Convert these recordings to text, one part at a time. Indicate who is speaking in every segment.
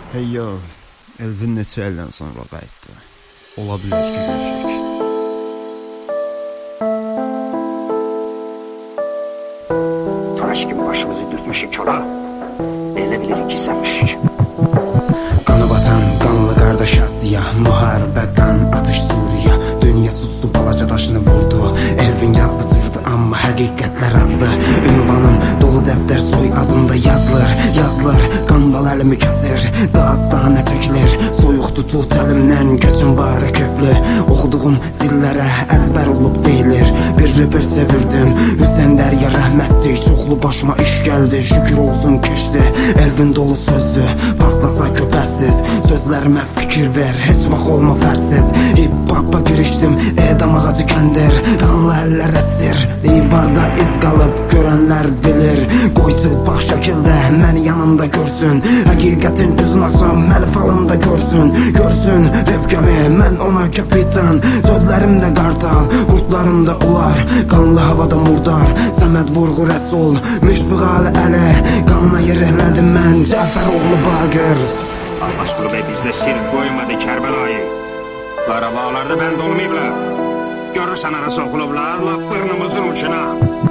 Speaker 1: Hey yo, Elvin neçə ildən sonra qayıtdı. Ola bilər ki, görüşək.
Speaker 2: Taş gibi başımızı dürtmüşük yola. Elə bilirik ki, sənmişik.
Speaker 3: Qanı vatan, qanlı qardaş Asiya, müharibə, qan, atış Suriya. Dünya sustu, balaca daşını vurdu. Elvin yazdı çıxdı, amma həqiqətlər azdı. Ünvanım dolu dəftər, soy adında yazılır. Qandal əlimi kəsir, dastana çəkilir. Soyuq tutut əlimdən, keçin barı kefli. Oxuduğum dillərə əzbər olub deyilir. Bir reper çevirdim, Hüseyn Dərya rəhmətli. Çoxlu başıma iş gəldi, şükür olsun keçdi. Elvin dolu sözdü, partlasa köpərsiz. Sözlərimə fikir ver, heç vaxt olma fərsiz. Hip-hop'a girişdim, edam ağacı kəndir. Qanlı əllər əsir, divarda iz qalıb görənlər bilir. Qoy çılpaq şəkildə məni yanında görsün. Həqiqətin üzün açam, məni falında görsün. Görsün repkəmi, mən ona kapitan. Sözlərimdə qartal, qurtlarımda ular. Qanlı havada murdar, Səməd Vurğu Rəsul. Müşfiqalı əli, qanına yer elədim mən, Cəfər oğlu Baqir.
Speaker 2: Abbas Quru bəy bizdə sirk qoymadı Kərbəlayı. Qarabağlarda bənd olmayıblar. Görürsən ara soxulublar, lap bırnımızın uçuna.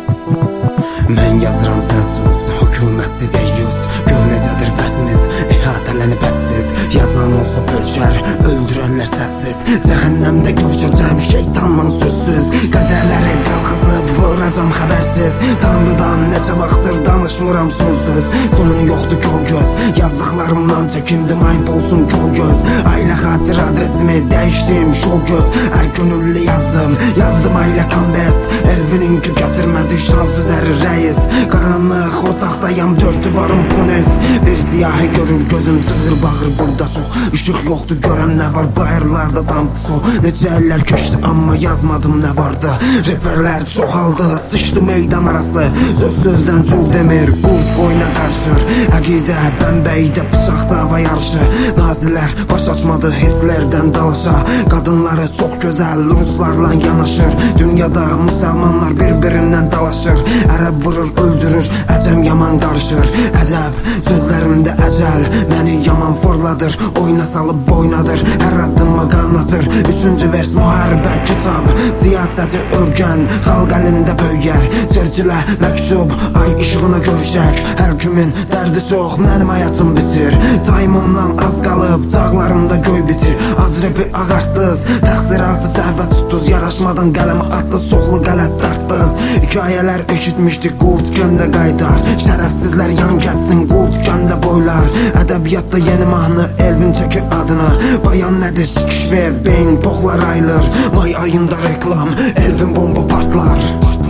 Speaker 3: Mən yazıram sən sus, hökumətli deyyus. Gör necədir vəzimiz, əhatələnib hədsiz. Yazan olsa bölçər, öldürənlər səssiz. Cəhənnəmdə görüşəcəm şeytanla sözsüz. Qədərləri qalxızıb vuracam xəbərsiz. Tanrıdan neçə vaxtdır danışmıram sonsuz. Sonu yoxdur kör göz, yazdıqlarımdan çəkindim ayıb olsun kör göz. Ailə xatir adresimi dəyişdim şov göz. Hər gönüllü yazdım ailə kambest. Elvininki gətirmədi şans üzəri rəis. Qaranlıq otaqdayam, dörd divarım pones. Bir ziyahi görür gözüm çığır bağır burada çox. İşıq yoxdur görən nə var bayırlarda damfıso. Necə əllər keçdi amma yazmadım nə vardı. Reperlər çoxaldı, sıçdı meydan arası. Söz sözdən cul demir, qurt qoyuna qarşır. Əqidə bəmbəydə bıçaq dava yarışı. Nazilər baş açmadı Hitlerdən dalaşa. Qadınları çox gözəl Ruslarla yanaşır. Dünyada müsəlmanlar bir-birindən dalaşır. Ərəb vurur, öldürür, əcəm yaman qarışır. Əcəb, sözlərimdə əcəl məni yaman fırladır. Oyna salıb boynadır, hər addıma qanatır. Üçüncü vers müharibə kitab, siyasəti örgən, xalq əlində böyər. Çerçilə məktub, ay işığına görüşək. Hər kimin dərdi çox, mənim həyatım bitir. Daimimdan az qalıb, dağlarımda göy bitir. Az repi ağartdız, təqsiratı səhvə tutduz. Yaraşmadan qələmə atdız, çoxlu qələt dartdız. Hikayələr eşitmişdik, qurt kəndə qaydar. Şərəfsizlər yan kəssin, qurt kəndə boylar. Ədəbiyyatda yeni mahnı, Elvin çəkir adını. Bayan nədir, kişver, beyin, poxlar ayılır. May ayında reklam, Elvin bomba partlar.